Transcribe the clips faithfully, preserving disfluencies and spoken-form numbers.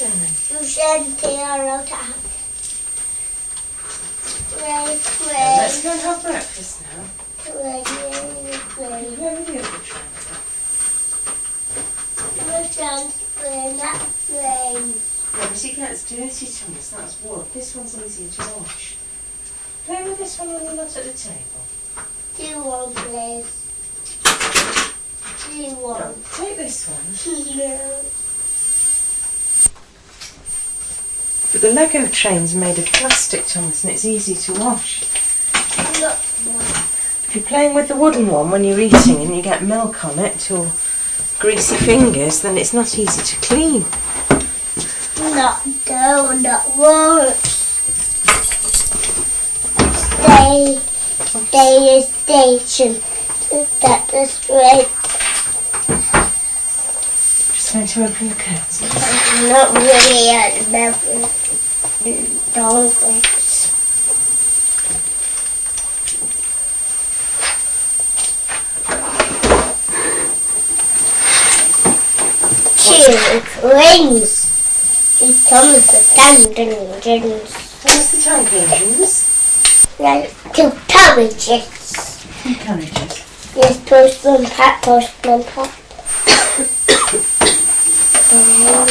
darling? Uscente allora. Play, play. Yeah, let's go and have breakfast now. Play, play, play. Where are the other train? Uscente, play, not play. Yeah, but it gets dirty, Thomas. That's wood. This one's easier to wash. Play with this one when you're not at the table. Do one, please. Do one. No, take this one. No. But the Lego train's made of plastic, Thomas, and it's easy to wash. Not one. If you're playing with the wooden one when you're eating and you get milk on it or greasy fingers, then it's not easy to clean. Not do, not works. Stay, stay station. That is right. Just going to open the curtains. Not really at the don't wait. Cheers, rings. It comes with tank engines. Where's the tank engines? Like two carriages. Two carriages. Yes, postman pat, postman pat. That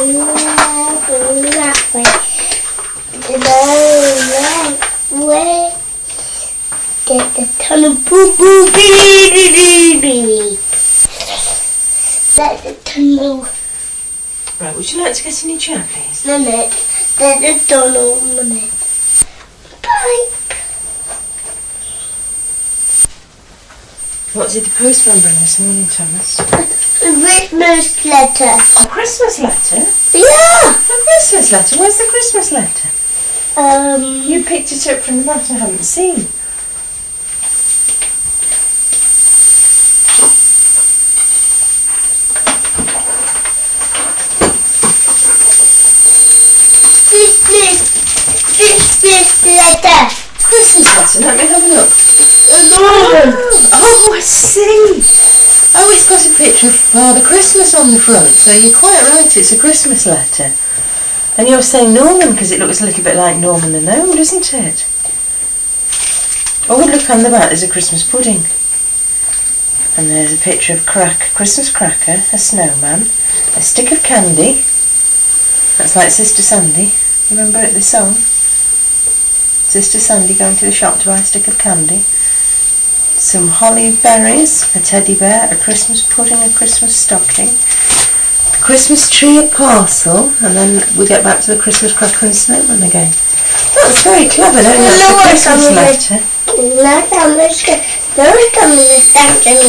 way. No, way. Get the tunnel boo boo bee bee bee bee. Let the tunnel. Right, would you like to get in your chair, please? Minute. Let the tunnel minute. Bye. What did the postman bring this morning, Thomas? A Christmas letter. A Christmas letter? Yeah. A Christmas letter? Where's the Christmas letter? Um. You picked it up from the mat I haven't seen. Christmas. Christmas letter. Christmas letter? Let me have a look. Oh, Oh, I see. Oh, it's got a picture of Father Christmas on the front, so you're quite right, it's a Christmas letter. And you're saying Norman because it looks a little bit like Norman the Gnome, doesn't it? Oh, look on the back, there's a Christmas pudding. And there's a picture of crack, Christmas cracker, a snowman, a stick of candy. That's like Sister Sandy. Remember the song? Sister Sandy going to the shop to buy a stick of candy. Some holly berries, a teddy bear, a Christmas pudding, a Christmas stocking, a Christmas tree, a parcel, and then we get back to the Christmas cracker and snowman again. That's very clever, don't you? That's a Christmas letter. Not on the script. Don't come to the station.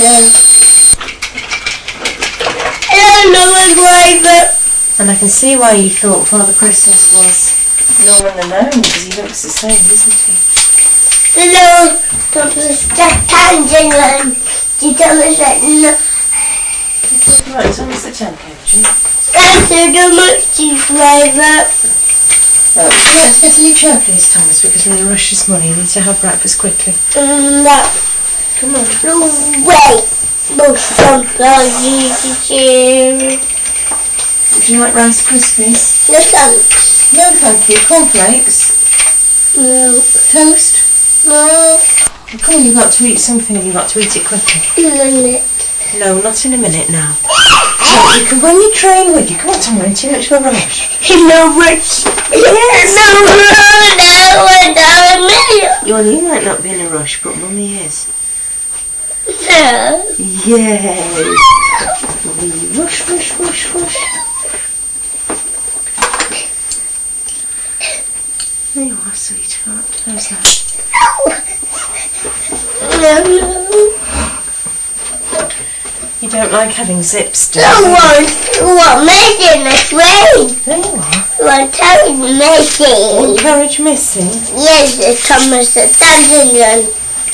Hello, Norman driver. And I can see why you thought Father Christmas was Norman the Gnome, because he looks the same, doesn't he? Hello, don't stop tangent. You tell us that no. Right, so what's the tank engine? Answer the monkey driver. Right, would you like to get in your chair, please, Thomas, because we're in a rush this morning. You need to have breakfast quickly. Mm, no. Come on. No, wait. No, don't go easy chair. Would you like Rice Krispies? No, thanks. No, thank you. Cornflakes? No. Toast? No. Oh, come on, you've got to eat something and you've got to eat it quickly. In a minute. No, not in a minute now. So you can bring your train with you. Come on, Tom, we're in too much of a rush. No, which? Yes. No, no, no, no, no. Well, you might not be in a rush, but Mummy is. No. Yes. Rush, rush, rush, rush. There you are, sweetheart. How's that? No, no. You don't like having zips, do you? No one, one making the train. There you are. One carriage missing. One carriage missing. Yes, the Thomas the Tangerine.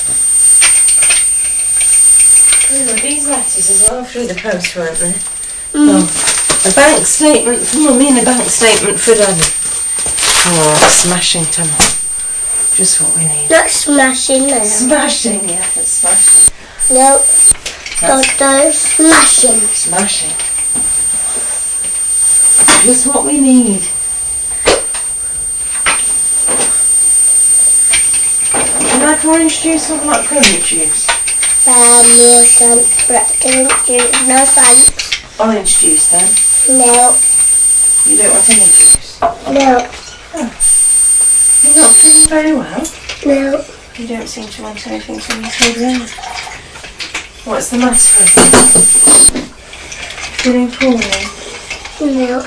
Oh, these letters as well through the post, weren't they? Mm. Oh, a bank statement for Mummy and a bank statement for Daddy. Oh, smashing, Tom. Just what we need. Not smashing now. Smashing, yeah, it's smashing. No. Doctor, smashing. Smashing. Just what we need. Do you like orange juice or black currant juice? Um, no thanks, black currant juice, no thanks. Orange juice then? No. You don't want any juice? No. Oh. You're not feeling very well? No. You don't seem to want anything to eat either. What's the matter with you? Feeling poorly? No.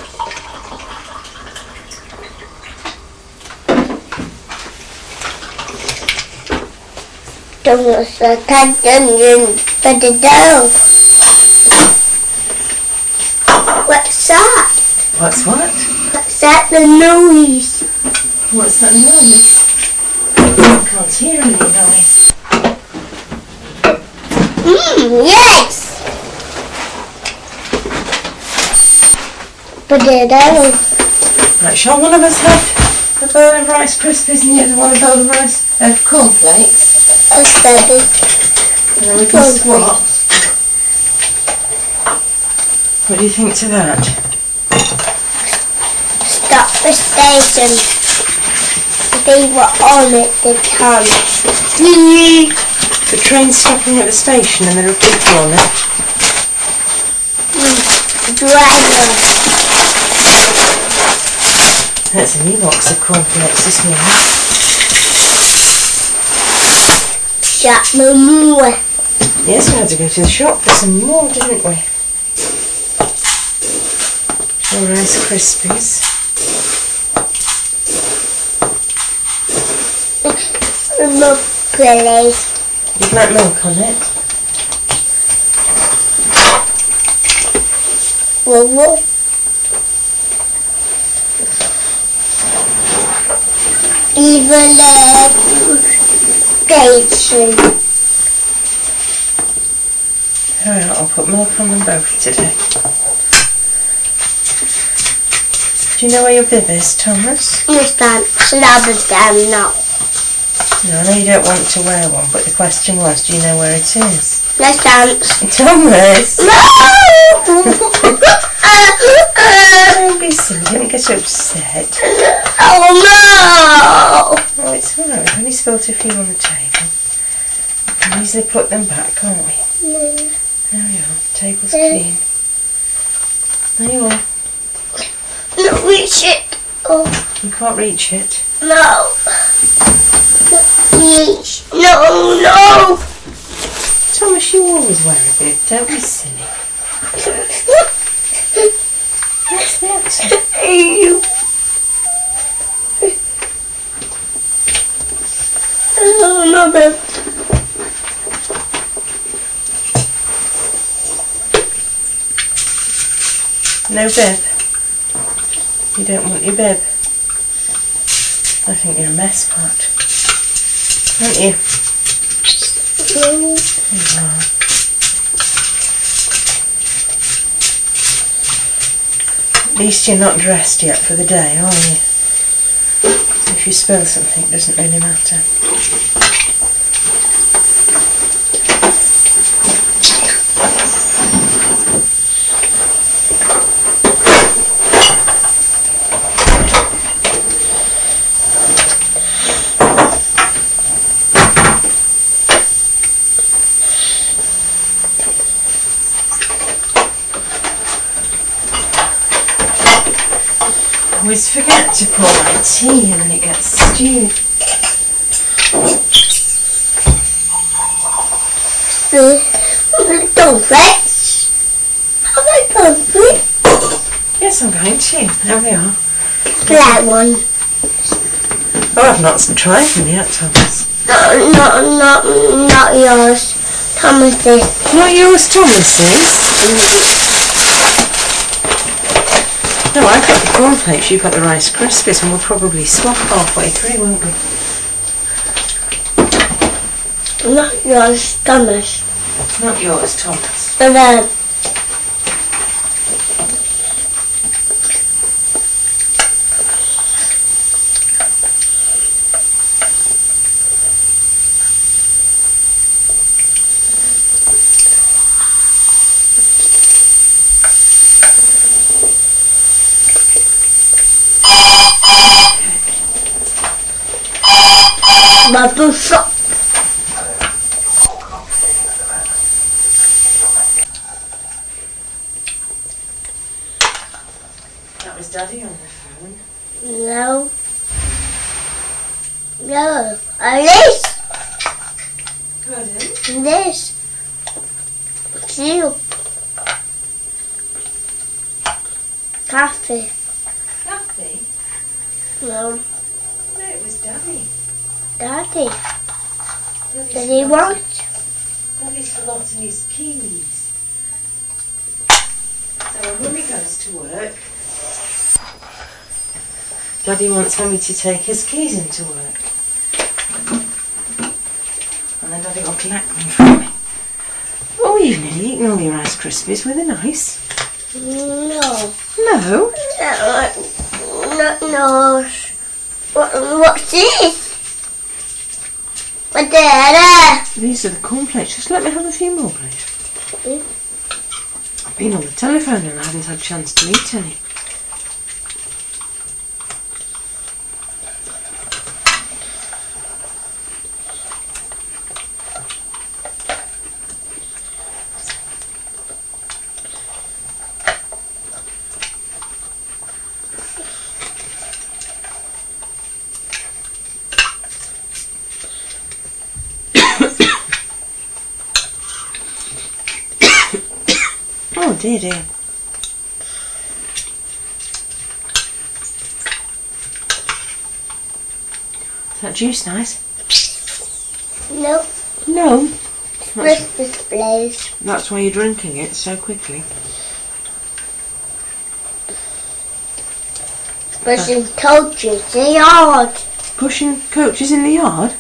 Don't say dungeon for the dough. What's that? What's what? What's that, the noise? What's that noise? I can't hear any noise. Mmm, yes! Potato. Right, shall one of us have a bowl of Rice Krispies and the other one a bowl of rice of cornflakes? That's better. And then we can swap. What do you think to that? Stop the station. They were on it, the can. The train's stopping at the station and there are people on it. Mm. Driver. That's a new box of cornflakes this morning. Shut my more. Yes, we had to go to the shop for some more, didn't we? More Rice Krispies. Milk, please. You'd like milk on it? Whoa. Even a station. Alright, I'll put milk on them both today. Do you know where your bib is, Thomas? Yes, thanks. Another damn no. No, I know you don't want to wear one, but the question was, do you know where it is? No thanks. Thomas! No! Don't be silly, don't get upset. Oh no! Oh, it's alright, we've only spilt a few on the table. We can easily put them back, can't we? No. There we are, the table's clean. There you are. No, reach it. Oh, You can't reach it. no. Reach. No, no. Thomas, you always wear a bib, don't be silly. What's that? Oh, no, babe. No bib? You don't want your bib? I think you're a mess pot. Aren't you? No. You are. At least you're not dressed yet for the day, are you? So if you spill something, it doesn't really matter. I always forget to pour my tea and then it gets stewed. Don't flex. Have I done it? Yes, I'm going to. There we are. That one. Oh, I've not tried them yet, Thomas. No, no, no, not yours. Thomas's. Not yours, Thomas's? No, I've got the cornflakes, you've got the Rice Krispies, and we'll probably swap halfway through, won't we? Not yours, Thomas. Not yours, Thomas. But then. bubble shop. That was Daddy on the phone. No. No. Uh, this. Pardon? This. It's you. Coffee. Kathy? No. No, it was Daddy. Daddy. Daddy's Does he forgotten- want? Daddy's forgotten his keys. So when Mummy goes to work, Daddy wants Mummy to take his keys into work. And then Daddy will collect them from me. Oh, you've nearly eaten all your Rice Krispies. Were they nice? No. No. No. No. No. What, what's this? What there? These are the cornflakes. Just let me have a few more, please. Mm. I've been on the telephone and I haven't had a chance to eat any. Oh dear dear. Is that juice nice? No. No. That's, Christmas place. that's why you're drinking it so quickly. Pushing coaches, they are. Pushing coaches in the yard?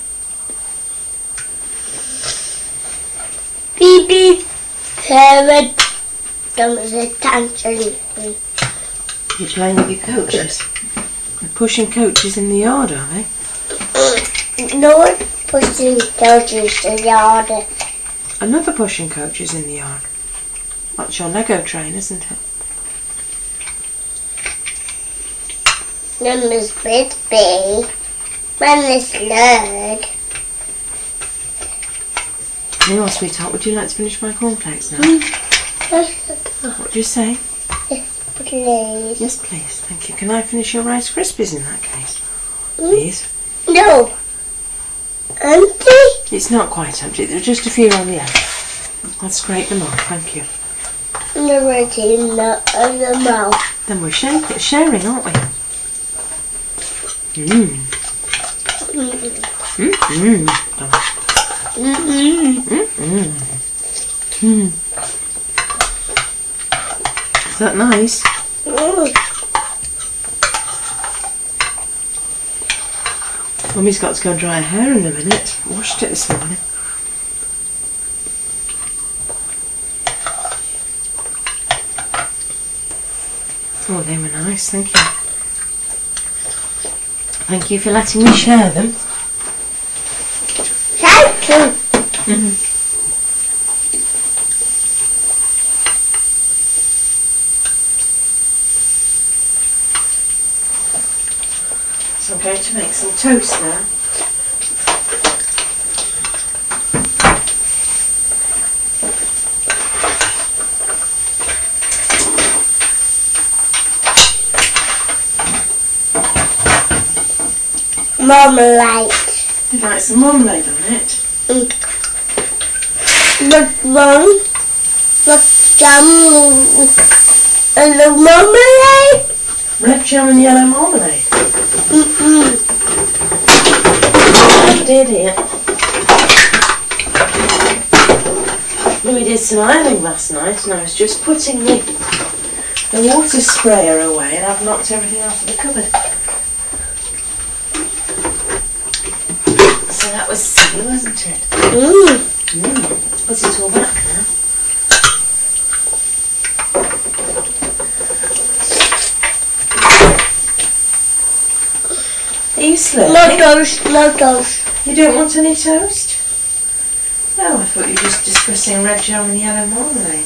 Beep beep. Parrot. There was a tangerine. You're playing with your coaches. They're pushing coaches in the yard, are they? No one pushing coaches in the yard. Another pushing coaches in the yard. That's your Lego train, isn't it? Then there's Bitsby. Then there's Lurd. Anyway, sweetheart, would you like to finish my cornflakes now? What do you say? Please. Yes, please. Thank you. Can I finish your Rice Krispies in that case? Please. No. Auntie? It's not quite empty. There's just a few on the end. I'll scrape them off. Thank you. You're already in the, in the mouth. Then we're share- sharing, aren't we? Mmm. Mmm. Mmm. Mm-mm. Mmm. Mmm. Is that nice? Mm. Mummy's got to go and dry her hair in a minute. Washed it this morning. Oh, they were nice, thank you. Thank you for letting me share them. Thank you. Mm-hmm. So I'm going to make some toast now. Marmalade. You'd like some marmalade on it? Mm. But one, but jam and the marmalade. Red jam and yellow marmalade. Mm-mm. Oh dear dear. We did some ironing last night and I was just putting the, the water sprayer away and I've knocked everything out of the cupboard. So that was silly, wasn't it? Mm. Mm. Let's put it all back now. Are you slurping? No toast, no toast. You don't want any toast? Oh, I thought you were just discussing red jam and yellow marmalade.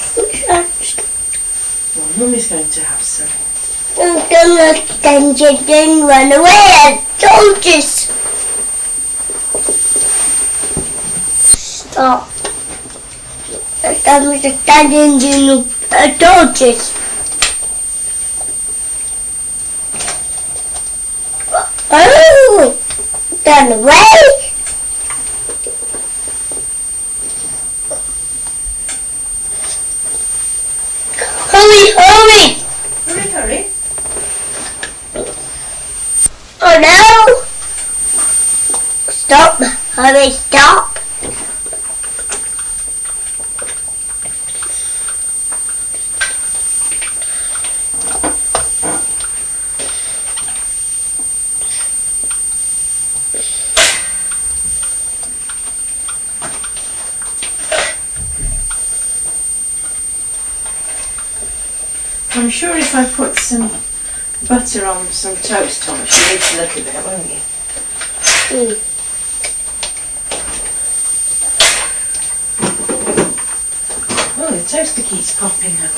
Well, Mummy's going to have some. I'm gonna stand you, then run away. I told you. Oh. That was a standing in the torches. Oh, done away. Hurry, hurry! Hurry, hurry. Oh no! Stop! Hurry, stop! I'm sure if I put some butter on some toast, Thomas, you'll eat a little bit, won't you? Mm. Oh, the toaster keeps popping up.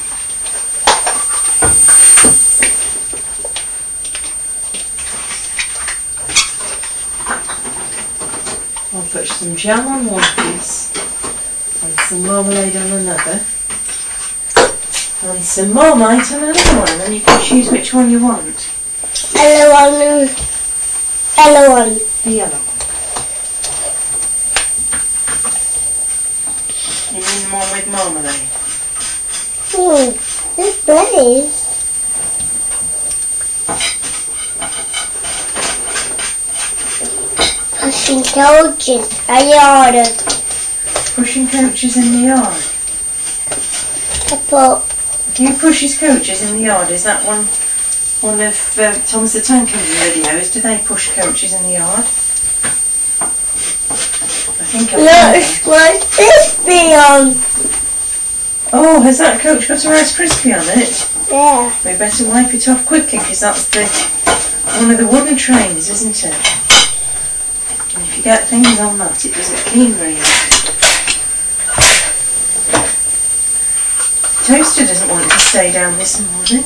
I'll put some jam on one piece and some marmalade on another. And some Marmite on another one, and you can choose which one you want. Yellow one. Yellow one. The yellow one. You mean the one with marmalade? Hmm, this place. Pushing coaches, I ordered. Pushing coaches in the yard. I put. He pushes coaches in the yard. Is that one one of uh, Thomas the Tank Engine videos? Do they push coaches in the yard? I think I've Look, what's this be on? Oh, has that coach got a Rice Krispie on it? Yeah. We better wipe it off quickly because that's the one of the wooden trains, isn't it? And if you get things on that, it doesn't clean very well. Toaster doesn't want to stay down this morning.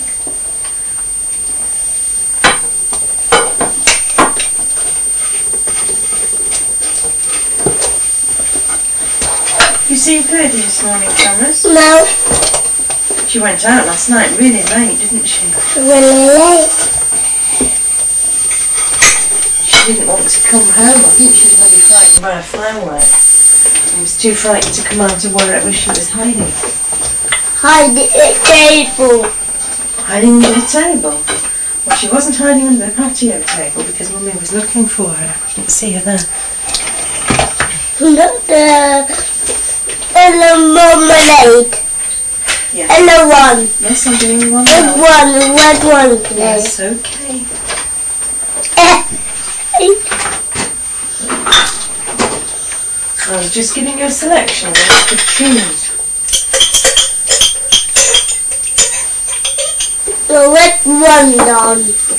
You seen Purdy this morning, Thomas? No. She went out last night really late, didn't she? Really late. She didn't want to come home. I think she was maybe frightened by a firework. And was too frightened to come out of wherever she was hiding. Hide at the table. Hiding under the table? Well, she wasn't hiding under the patio table because Mummy was looking for her. I couldn't see her there. Look, the yellow marmalade. Yeah. Yellow one. Yes, I'm doing one Red now. one, the red one, please. Yes, okay. I was just giving you a selection of what you could choose. The red one on.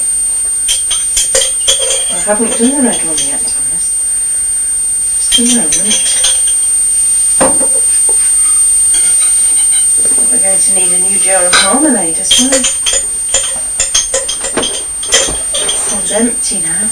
I haven't done the red one yet, Thomas. Just a moment. We're going to need a new jar of marmalade as well. This one's empty now.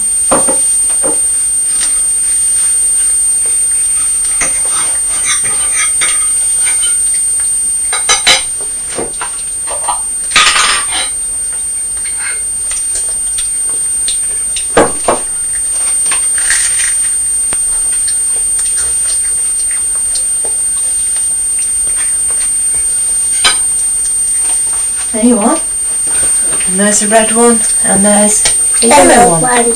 There you are. And there's the red one, and there's the yellow, Yellow one. one.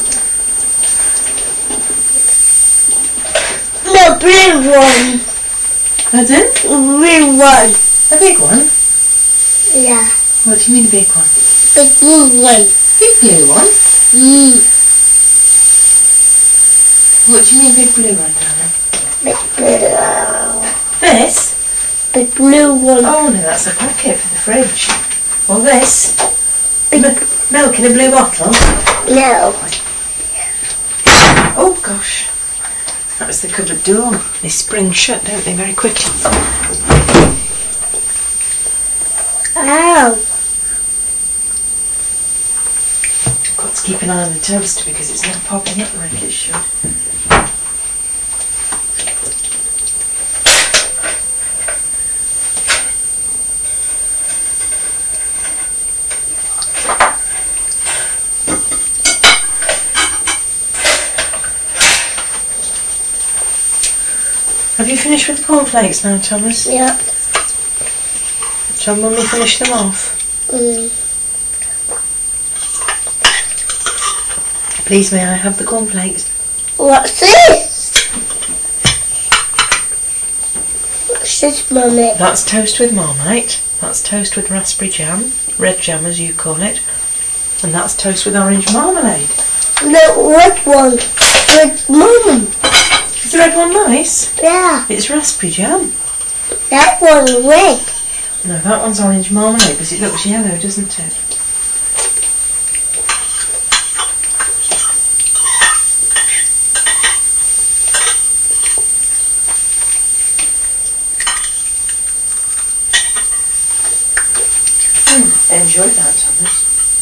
The blue one. Pardon? Blue one. A big one? Yeah. What do you mean a big one? The blue one. Big blue one? Mm. What do you mean big blue one, darling? The blue. This? The blue one. Oh no, that's a packet for the fridge. Well, this? M milk in a blue bottle? No. Oh gosh. That was the cupboard door. They spring shut, don't they, very quickly? Ow. I've got to keep an eye on the toaster because it's not popping up like it should. Have you finished with the cornflakes now, Thomas? Yeah. Shall Mummy finish them off? Mm. Please, may I have the cornflakes? What's this? What's this, Mummy? That's toast with Marmite. That's toast with raspberry jam, red jam as you call it, and that's toast with orange marmalade. The red one with Mum. Is the red one nice? Yeah. It's raspberry jam. That one's red. No, that one's orange marmalade because it looks yellow, doesn't it? Mm, I enjoyed that, Thomas.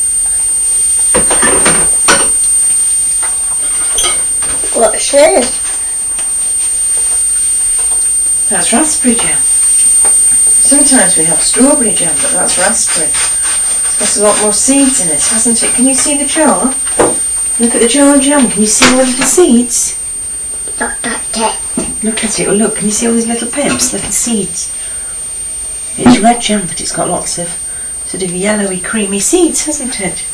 What's this? That's raspberry jam. Sometimes we have strawberry jam, but that's raspberry. It's got a lot more seeds in it, hasn't it? Can you see the jar? Look at the jar of jam. Can you see all the little seeds? Not that cat. Look at it. Oh, look. Can you see all these little pips, little seeds? It's red jam, but it's got lots of sort of yellowy, creamy seeds, hasn't it?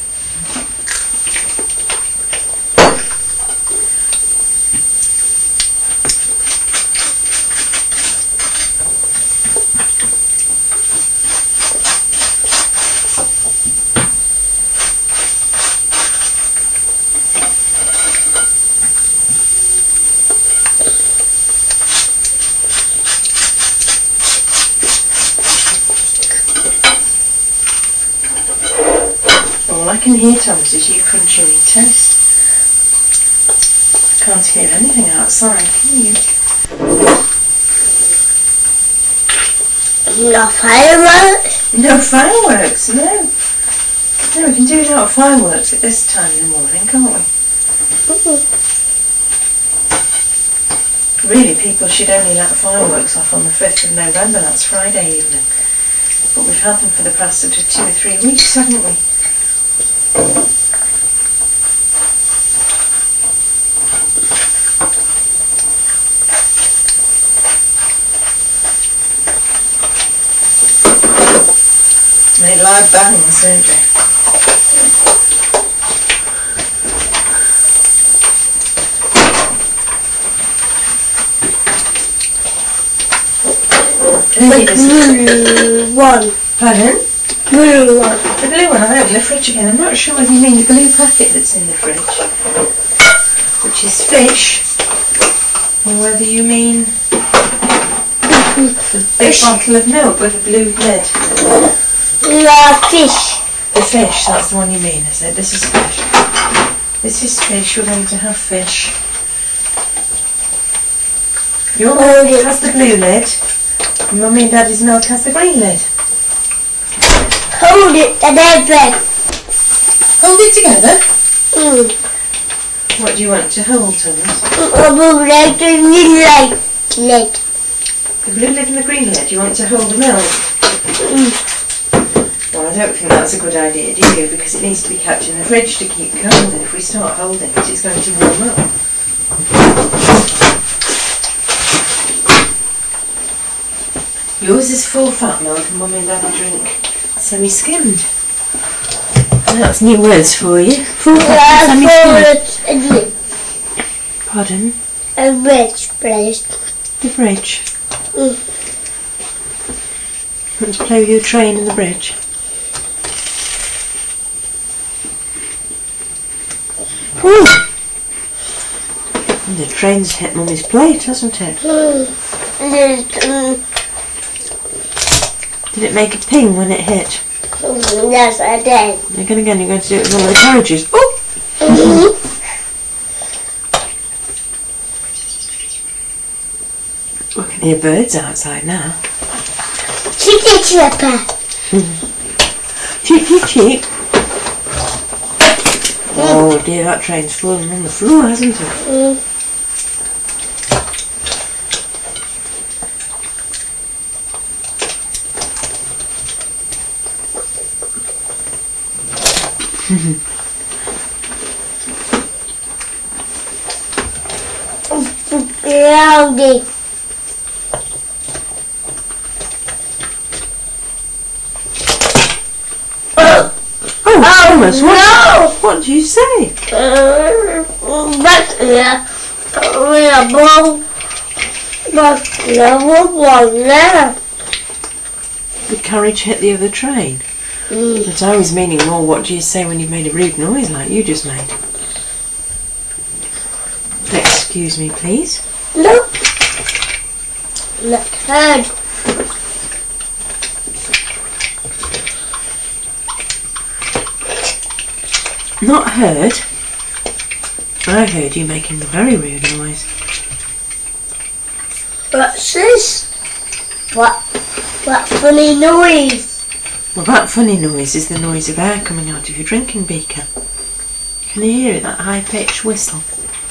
All I can hear, Thomas, is you crunching your toast. I can't hear anything outside, can you? No fireworks? No fireworks, no. No, we can do without fireworks at this time in the morning, can't we? Mm-hmm. Really, people should only let fireworks off on the fifth of November, that's Friday evening. But we've had them for the past sort of two or three weeks, haven't we? They loud bangs, don't they? The blue one. Pardon? Blue one. The blue one, I've opened the fridge again. I'm not sure whether you mean the blue packet that's in the fridge, which is fish, or whether you mean the big Fish. bottle of milk with a blue lid. No fish. The fish, that's the one you mean, is it? This is fish. This is fish, we're going to have fish. Your milk has the blue lid, and Mummy and Daddy's milk has the green lid. Hold it together. Hold it together. Mm. What do you want to hold, Thomas? I would like the green light. Lid. The blue lid and the green lid, you want to hold the milk? Mm. Well, I don't think that's a good idea, do you? Because it needs to be kept in the fridge to keep cold, and if we start holding it, it's going to warm up. Yours is full fat milk, and Mummy and Daddy drink semi-skimmed. That's new words for you. Full fat and semi-skimmed. Pardon? A rich place. The fridge. Mm. Want to play with your train in the bridge? Ooh. And the train's hit Mummy's plate, hasn't it? Mm. Mm. Did it make a ping when it hit? Mm. Yes, I did. Again, again, you're going to do it with one of the carriages. Oh! Mm-hmm. We can hear birds outside now. Chicky chipper. Cheep, cheep, cheep. Oh dear, that train's fallen on the floor, hasn't it? Mm. Cloudy. Thomas, what, No! what do you say? Uh, back here. With a ball. Back here. What was there? The carriage hit the other train. Mm. But I was meaning more, what do you say when you've made a rude noise like you just made? Excuse me, please. No. Not heard. Not heard? I heard you making a very rude noise. What's this? What? What funny noise? Well, that funny noise is the noise of air coming out of your drinking beaker. Can you hear it, that high-pitched whistle?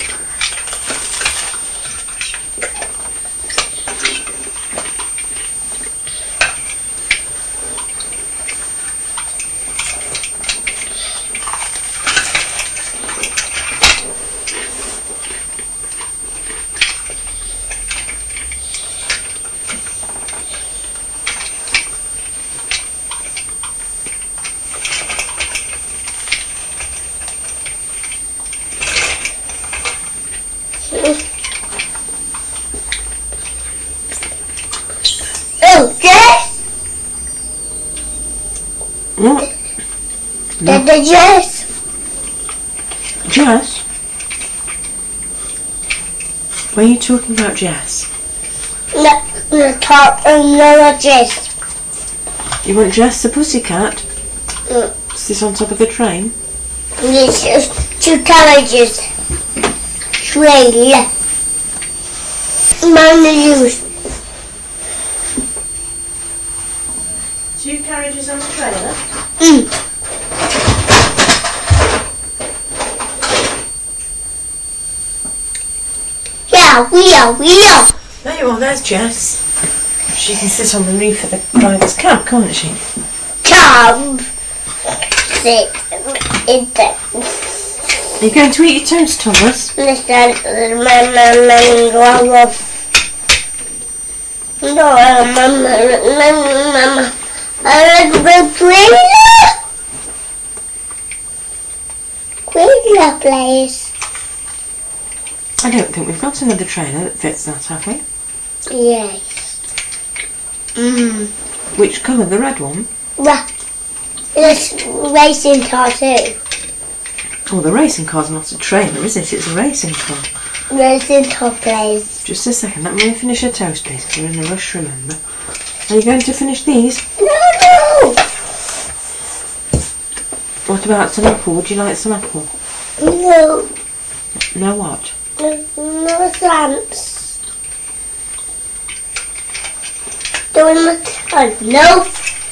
Oh, Jess? What? The, the Jess? Jess? Why are you talking about Jess? No, no, talk, no, Jess. You want Jess the pussycat? Mm. Is this on top of the train? This is two carriages. Trailer. Mine use. Two carriages on the trailer? Mm. Yeah, we are, we are. There you are, there's Jess. She can sit on the roof of the driver's cab, can't she? Come. Sit in the... Are you going to eat your toast, Thomas? Listen, mama, mama, no, mama, mama, I like the trailer. Trailer, please. I don't think we've got another trailer that fits that, have we? Yes. Mm. Which colour? The red one? Well, it's racing car too. Oh, the racing car's not a trailer, is it? It's a racing car. Racing car, please. Just a second, let me finish your toast, please, because we're in a rush, remember. Are you going to finish these? No, no. What about some apple? Would you like some apple? No. No what? No, no thanks. Doing the turn. No.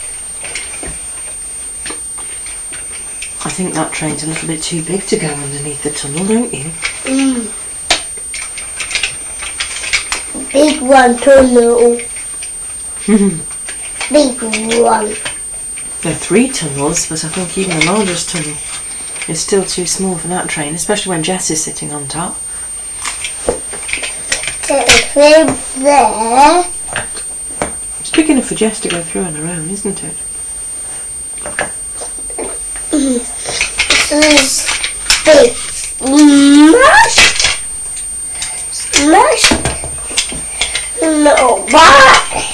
I think that train's a little bit too big to go underneath the tunnel, don't you? Mm. Big one tunnel. Big one. There are three tunnels, but I think even the largest tunnel is still too small for that train, especially when Jess is sitting on top. Through there. It's big enough for Jess to go through on her own, isn't it? This is big. Smashed. Smashed. No back.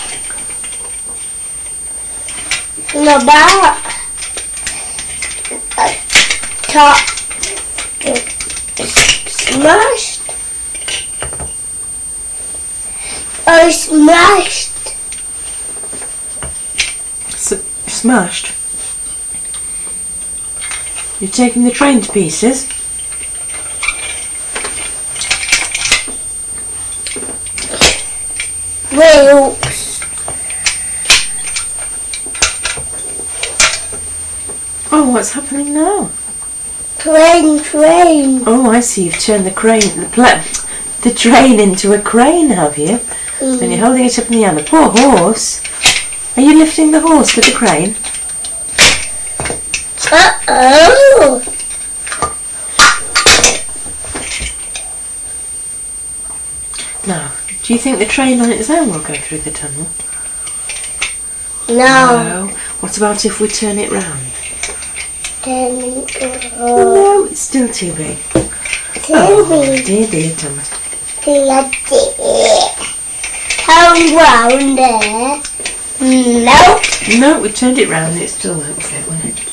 No back. Top. Smashed. Oh, smashed. S- smashed? You're taking the train to pieces? Wheels. Oh, what's happening now? Train, train. Oh, I see. You've turned the crane, the, pla- the train into a crane, have you? Mm. And you're holding it up in the air. The poor horse. Are you lifting the horse with the crane? Uh-oh. Now, do you think the train on its own will go through the tunnel? No. No. What about if we turn it round? Turning No, it's still too big. Oh, dear, dear Thomas. Turn round there. No. No, we turned it round and it still won't fit, will it?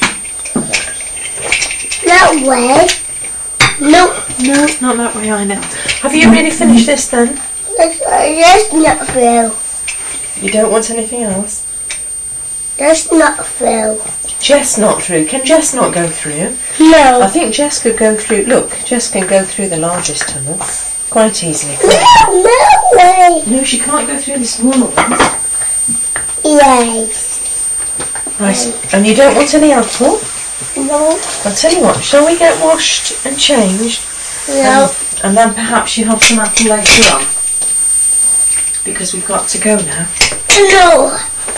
That way. No. No, not that way either. Have you really finished this then? That's not through. You don't want anything else? That's not through. Jess not through. Can Jess not go through? No. I think Jess could go through. Look, Jess can go through the largest tunnel quite easily. No, no way. No, she can't go through the smaller one. Yes. Right, and you don't want any apple? No. I'll tell you what, shall we get washed and changed? No. Um, and then perhaps you have some apple later on. Because we've got to go now. No.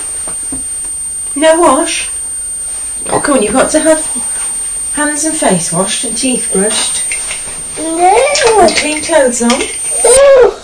No wash? Oh, come on, you've got to have hands and face washed and teeth brushed. No. And clean clothes on. No.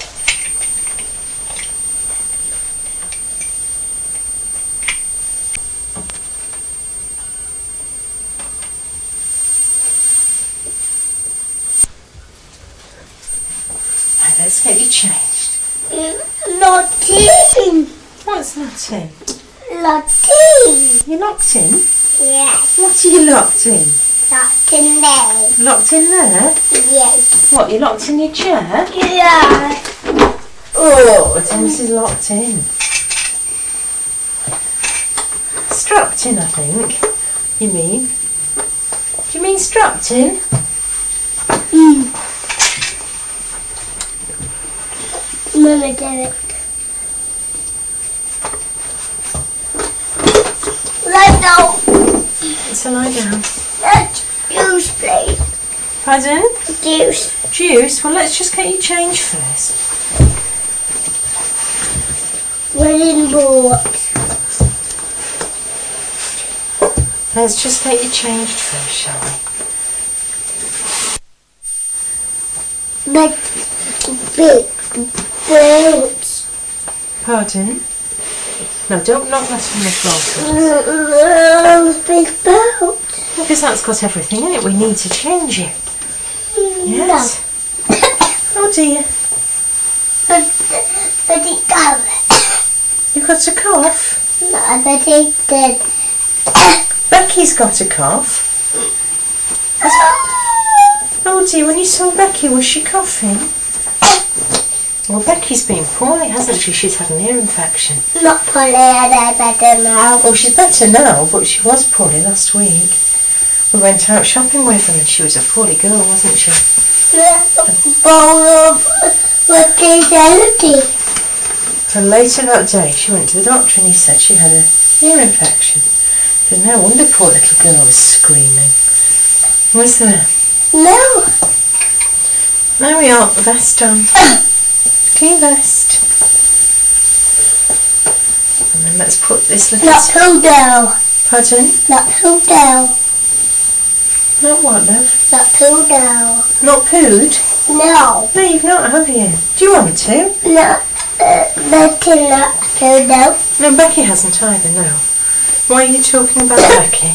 Right, let's get you changed. Locked in. What's that in? Locked in. You locked in? Yes. What are you locked in? Locked in there. Locked in there? Yes. What, you locked in your chair? Yeah. Oh, Thomas is locked in. Strapped in, I think. You mean? Do you mean strapped in? Mm. Mama did it. Lie down. So lie down. Let's juice, please. Pardon? Juice. Juice? Well, let's just get you changed first. We're in board. Let's just get you changed first, shall we? But big boots. Pardon? No, don't knock that on the floor first. Big boots. Because that's got everything in it. We need to change you. Yes. Oh dear. But, but it got You've got a cough? No, but it did. Becky's got a cough. Oh dear, when you saw Becky, was she coughing? Well, Becky's been poorly, hasn't she? She's had an ear infection. Not poorly, I better now. Oh, she's better now, but she was poorly last week. We went out shopping with her and she was a poorly girl, wasn't she? A bowl of potato. And later that day, she went to the doctor and he said she had an ear infection. But no wonder poor little girl was screaming. Was there? No. There we are, vest on. Clean vest. And then let's put this little... Not poodle. Pardon? Not poodle. Not what, love? Not poodle. Not pooed? No. No, you've not, have you? Do you want to? Not, uh, Betty, not poodle. No, Becky hasn't either, no. Why are you talking about Becky?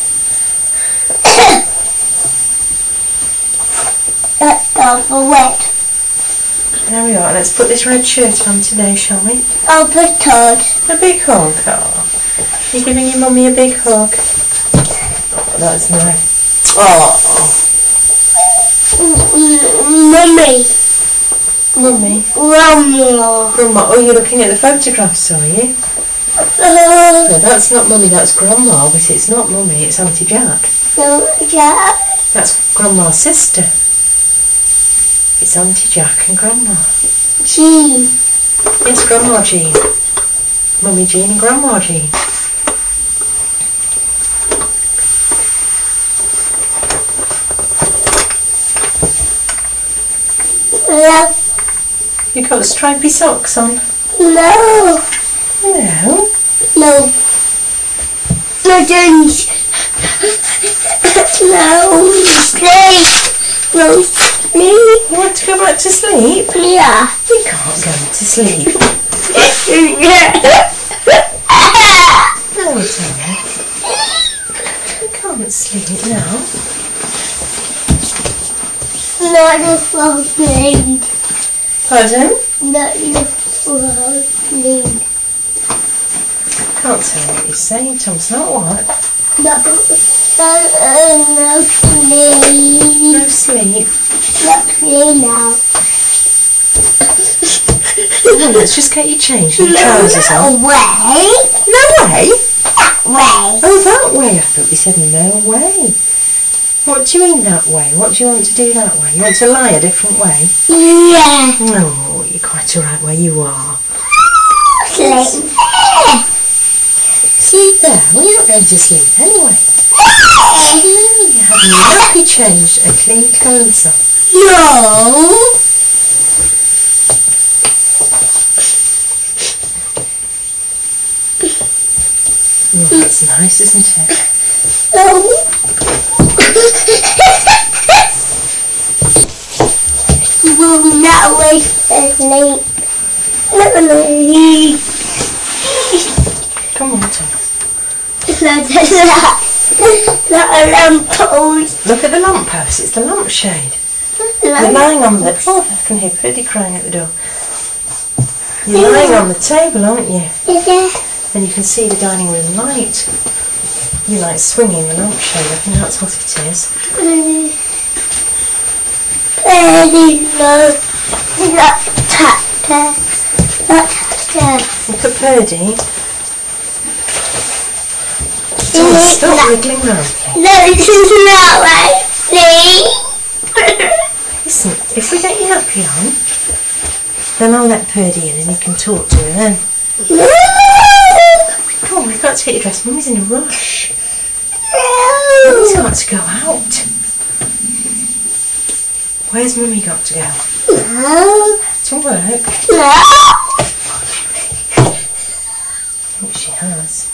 That's awful wet. There we are. Let's put this red shirt on today, shall we? I'll put it. A big hug. Oh. You're giving your mummy a big hug. Oh, that's nice. Oh. Mummy. Mummy. Grandma. Grandma. Oh, you're looking at the photographs, are you? Uh, No, that's not Mummy, that's Grandma. But it's not Mummy, it's Auntie Jack. no, yeah. That's Grandma's sister. It's Auntie Jack and Grandma. Jean. Yes, Grandma Jean. Mummy Jean and Grandma Jean. No. You've got stripy socks on. No. No. No. No, don't. No, sleep. No, sleep. You want to go back to sleep? Yeah. You can't go to sleep. No, it's alright. You can't can't sleep now. Not the falling. Pardon? Not the falling. Can't tell what you're saying, Tom. It's not what? Not the no sleep. No sleep. Not sleep now. Well, let's just get you changed and your trousers on. No way. No way? That way. Oh, that way. I thought you said no way. What do you mean that way? What do you want to do that way? You want to lie a different way? Yeah. No, you're quite alright where you are. Sleep there. Sleep there? Well, you're not going to sleep anyway. No, you have your nappy changed and clean clothes on. No. Oh, that's nice, isn't it? No. You will not waste the sleep. Not sleep. Come on, Tom. Not a lamppost. Look at the lamppost. It's the lampshade. You're Lamp. lying on the... Oh, I can hear Purdy crying at the door. You're lying on the table, aren't you? Yeah. And you can see the dining room light. You like swinging the lampshade. I think that's what it is. Very low. Not tactor. Not tactor. Look at Purdy. Tom, stop wriggling round. No, this is not right. See? Listen, if we get your nappy on, then I'll let Purdy in and you can talk to her then. Come on, we've got to get you dressed. Mummy's in a rush. Mummy's got to go out. Where's Mummy got to go? No. To work. No. I think she has.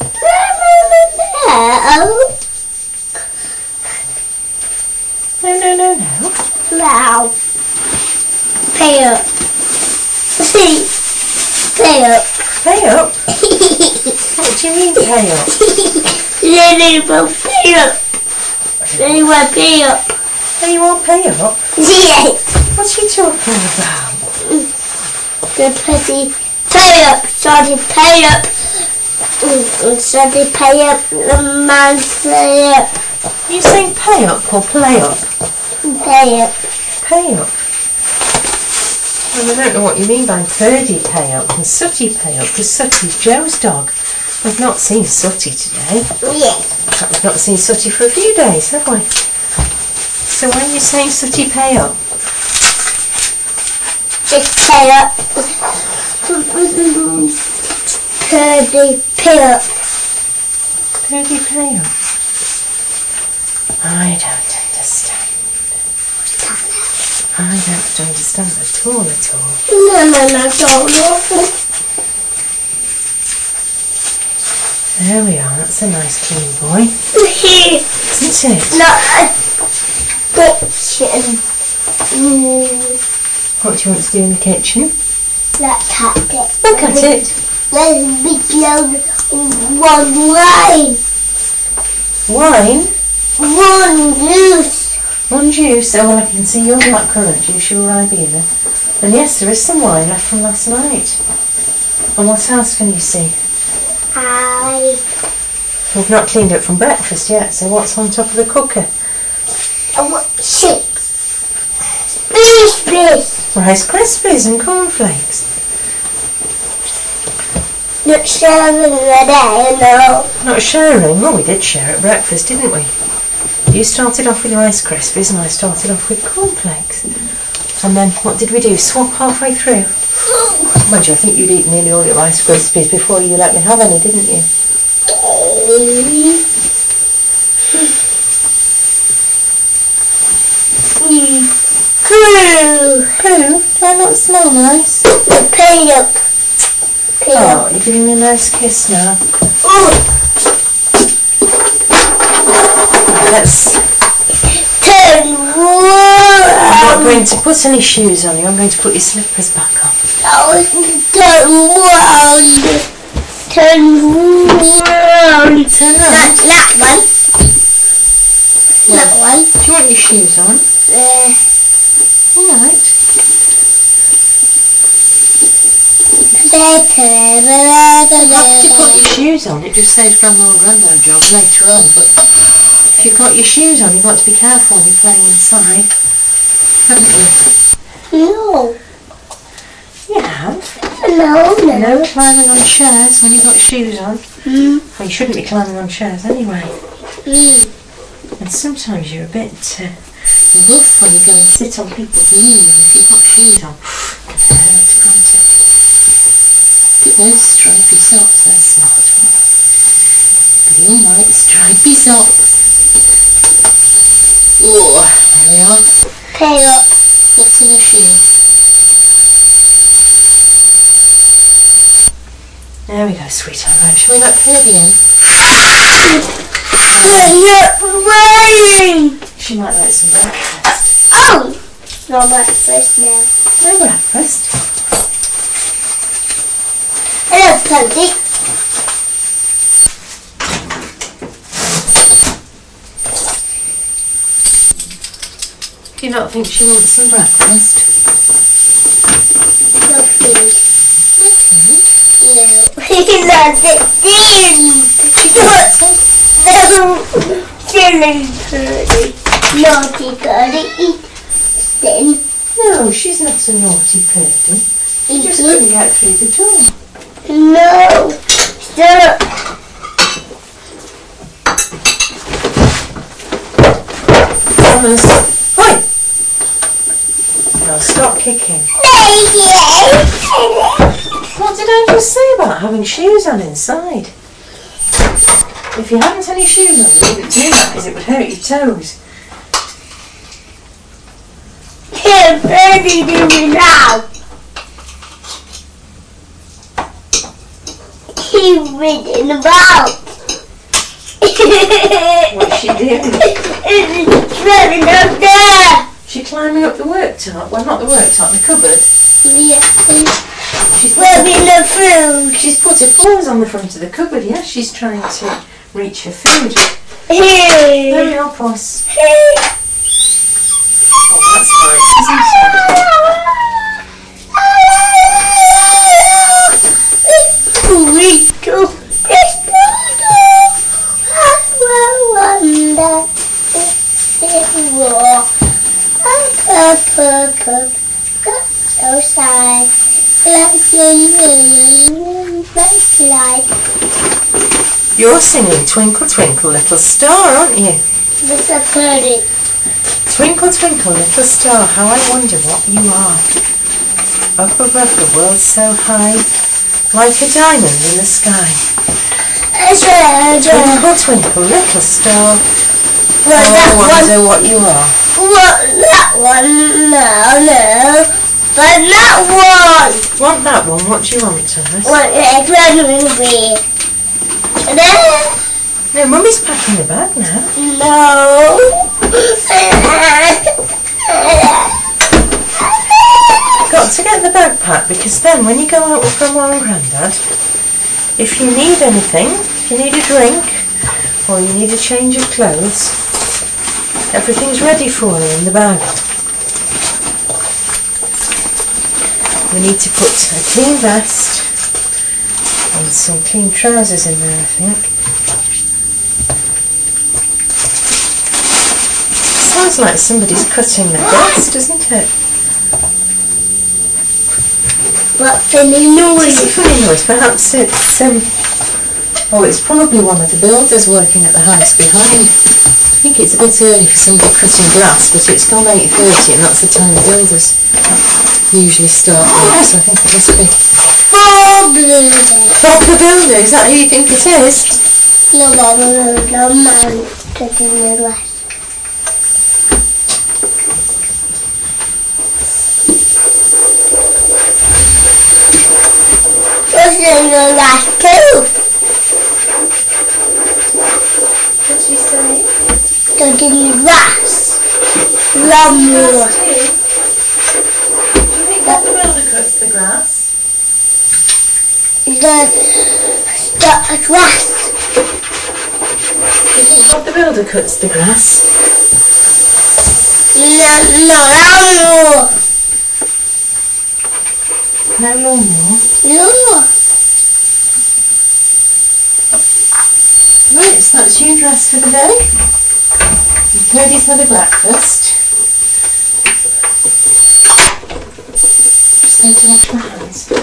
No. No, no, no, no. No. Pay up. See. Pay up. Pay up? What do you mean pay up? Lily will pay up. Lily will pay up. Oh, you want pay up? Yeah. What's she talking about? The pretty pay up. Sorry, pay up. Sorry, pay up. The man pay up. Are you saying pay up or play up? Pay up. Pay up. Well, I don't know what you mean by Purdy pay up and Sooty pay up, because Sooty's Joe's dog. We've not seen Sooty today. Yeah. In fact, we've not seen Sooty for a few days, have we? So when are you saying Sooty pay up? Just pay up. Purdy pay up. Purdy pay up? I don't understand. I don't understand at all at all. No, no, no, don't know. There we are, that's a nice clean boy. Isn't it? Not a kitchen. Mm, What do you want to do in the kitchen? let's have it. Look at it. Let's begin one wine. Wine? One juice. One juice. Oh, well, I can see your blackcurrant juice, your Ribena. And yes, there is some wine left from last night. And what else can you see? I. We've not cleaned up from breakfast yet, so what's on top of the cooker? I want chips. Please, please. Rice Krispies and cornflakes. Not sharing the day, no. Not sharing? Well, we did share at breakfast, didn't we? You started off with Rice Krispies and I started off with cornflakes. And then what did we do? Swap halfway through? Mind you, I think you'd eaten nearly all your Rice Krispies before you let me have any, didn't you? Poo. Poo? Do I not smell nice? Pay up. Pay Oh, up. you're giving me a nice kiss now. Let's... Turn I'm not round. going to put any shoes on you, I'm going to put your slippers back on. Oh, turn round. Turn round. Turn Not round. that one. That one. Do you want your shoes on? Uh, Alright. You have to put your shoes on. It just saves Grandma and Grandad a job later on. But if you've got your shoes on, you've got to be careful when you're playing inside, haven't you? No. You have. No, no. No climbing on chairs when you've got shoes on. Mm. Well, you shouldn't be climbing on chairs anyway. Mm. And sometimes you're a bit uh, rough when you go and sit on people's knees if you've got shoes on. It hurts, can't it? Look at those stripy socks, they're smart. Blue and white stripy socks. Oh, there we are. Play up. What's in a shoe? There we go, sweetheart. Right, shall we let Kirby in? Rain. She might like some breakfast. Oh! No breakfast now. No breakfast. Hello, Cody. Do you not think she wants some breakfast? No food. Okay. No. He's not sixteen. She wants it. No. Silly Cody. Naughty Cody. Eat sin. No, she's not a naughty person. She just couldn't get through the door. No. Stop. Thomas. Oi! Now stop kicking. What did I just say about having shoes on inside? If you haven't any shoes on, you wouldn't do that because it would hurt your toes. What are you doing now? He's reading about. What's she doing? It's running up there. She's climbing up the worktop. Well, not the worktop, the cupboard. Yeah. She's put, Rubbing the food. she's put her paws on the front of the cupboard, yes? She's trying to reach her food. There Here. we are, Puss. Here. Oh, that's nice, isn't We do this wonder it war. So sad. Like You're singing Twinkle Twinkle Little Star, aren't you? this a pretty. Twinkle Twinkle Little Star, how I wonder what you are. Up above the world so high, like a diamond in the sky. Twinkle Twinkle Little Star, Well, how I that wonder one. what you are. Well, that one. No, no. But that one. Want that one? What do you want, Thomas? Well, it's running away. No, Mummy's packing the bag now. No. Got to get the bag packed because then when you go out with Grandma and Grandad, if you need anything, if you need a drink or you need a change of clothes, everything's ready for you in the bag. We need to put a clean vest and some clean trousers in there, I think. Sounds like somebody's cutting the grass, doesn't it? What funny It's a noise? funny noise. Perhaps it's um. Oh, it's probably one of the builders working at the house behind. I think it's a bit early for somebody cutting grass, but it's gone eight thirty, and that's the time the builders usually start work. So I think it must be Bob. Bob the builder. Is that who you think it is? No, Bob, no, no, man. Taking the glass. What's in the glass too? What did you say? Taking the glass. Love more. Do you think Bob the builder cuts the grass? The, the glass. Do you think Bob the Builder cuts the grass? No, no, no, No lawnmower? no. Right, so that's you dressed for the day. Purdy's had a breakfast. Just going to wash my hands.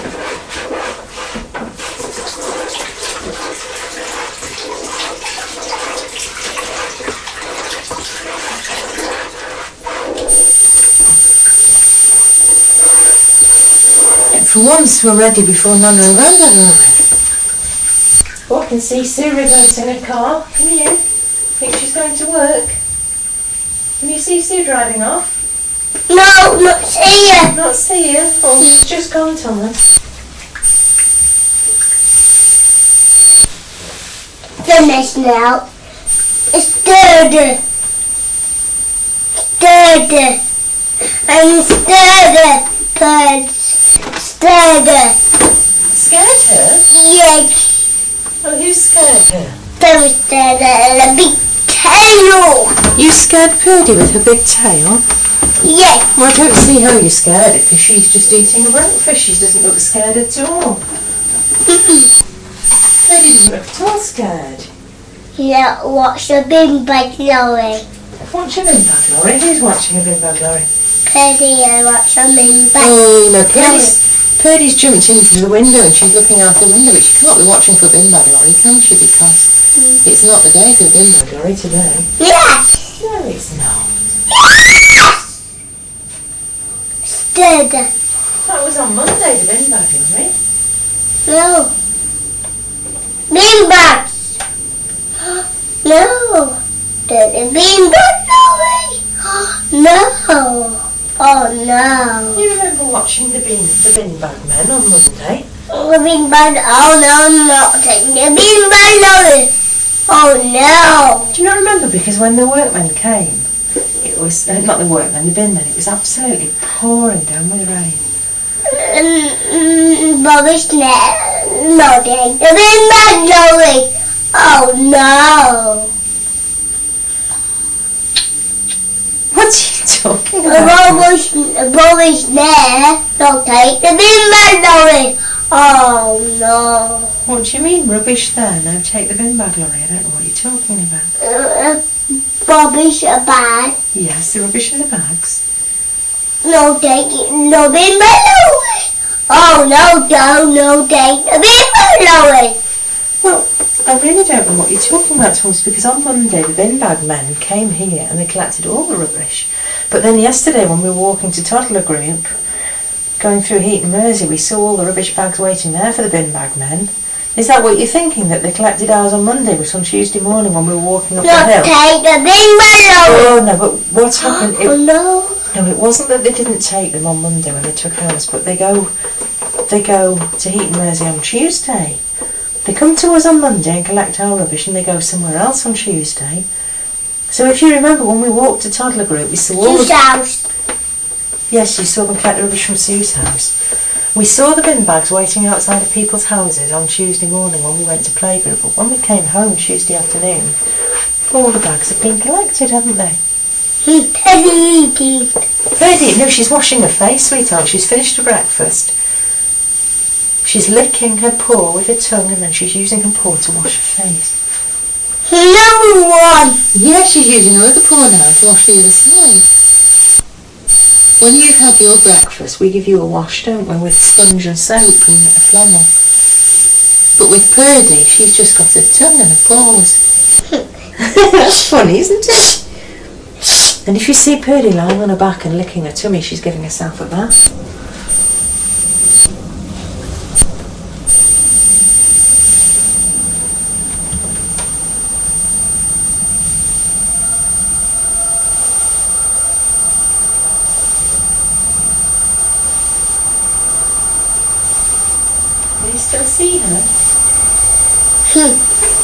For once we're ready before Nana and Grandad are ready. Oh, I can see Sue reversing her car. Can you? Think she's going to work? Can you see Sue driving off? No, not here. Not see her. Oh, she's just gone, Thomas. Finish now. Stirred. Stirred. I'm stirred. Birds. Stirred. Scared her? Yes. Oh, who scared her? Very stirred. And a big tail. You scared Purdy with her big tail? Yes. Well, I don't see how you scared it, because she's just eating her breakfast. She doesn't look scared at all. Purdy doesn't look at all scared. Yeah, watch the bin bag lorry. Watch a bin bag lorry? Who's watching a bin bag lorry? Purdy and watch a bin bag. Oh, no, Purdy's, Purdy's jumped into the window and she's looking out the window, but she can't be watching for a bin bag lorry, can she? Because mm. it's not the day for the bin bag lorry today. Yes! No, it's not. Stirred. That was on Monday, the bin bag lorry. No. Bin bags. No. The bin bag lorry. No. Oh no. You remember watching the bin, the bin bag men on Monday? The bin bag, oh no, I'm not taking the bin bag lorry. Oh no. Do you not remember? Because when the workmen came, it was, uh, not the workmen, the bin men, it was absolutely pouring down with rain. Mm, Bobby's not taking the bin bag lorry. Oh no. What's he talking The about? Bobby's, Bobby's there. Don't take the bin bag lorry. Oh no. What do you mean, rubbish there? No, take the bin bag lorry. I don't know what you're talking about. Uh, Bobby's a bag. Yes, the rubbish in the bags. No take it. No bin bag lorry. Oh no, no, no take the bin bag lorry. Well, I really don't know what you're talking about, Thomas, because on Monday the bin bag men came here and they collected all the rubbish. But then yesterday when we were walking to Toddler Group, going through Heaton Mersey, we saw all the rubbish bags waiting there for the bin bag men. Is that what you're thinking, that they collected ours on Monday, but on Tuesday morning when we were walking up Not the hill? take the bin bag lorry. Oh no, but what's happened? It, Oh no. no, it wasn't that they didn't take them on Monday when they took ours, but they go, they go to Heaton Mersey on Tuesday. They come to us on Monday and collect our rubbish, and they go somewhere else on Tuesday. So if you remember, when we walked to Toddler Group, we saw all Sue's the... house. Yes, you saw them collect the rubbish from Sue's house. We saw the bin bags waiting outside of people's houses on Tuesday morning when we went to playgroup, but when we came home Tuesday afternoon, all the bags have been collected, haven't they? Purdy. Purdy, no, she's washing her face, sweetheart. She's finished her breakfast. She's licking her paw with her tongue, and then she's using her paw to wash her face. Number one. Yeah, she's using her other paw now to wash the other side. When you've had your breakfast, we give you a wash, don't we, with sponge and soap and a flannel. But with Purdy, she's just got her tongue and her paws. That's funny, isn't it? And if you see Purdy lying on her back and licking her tummy, she's giving herself a bath. Do you still see her? Hmm.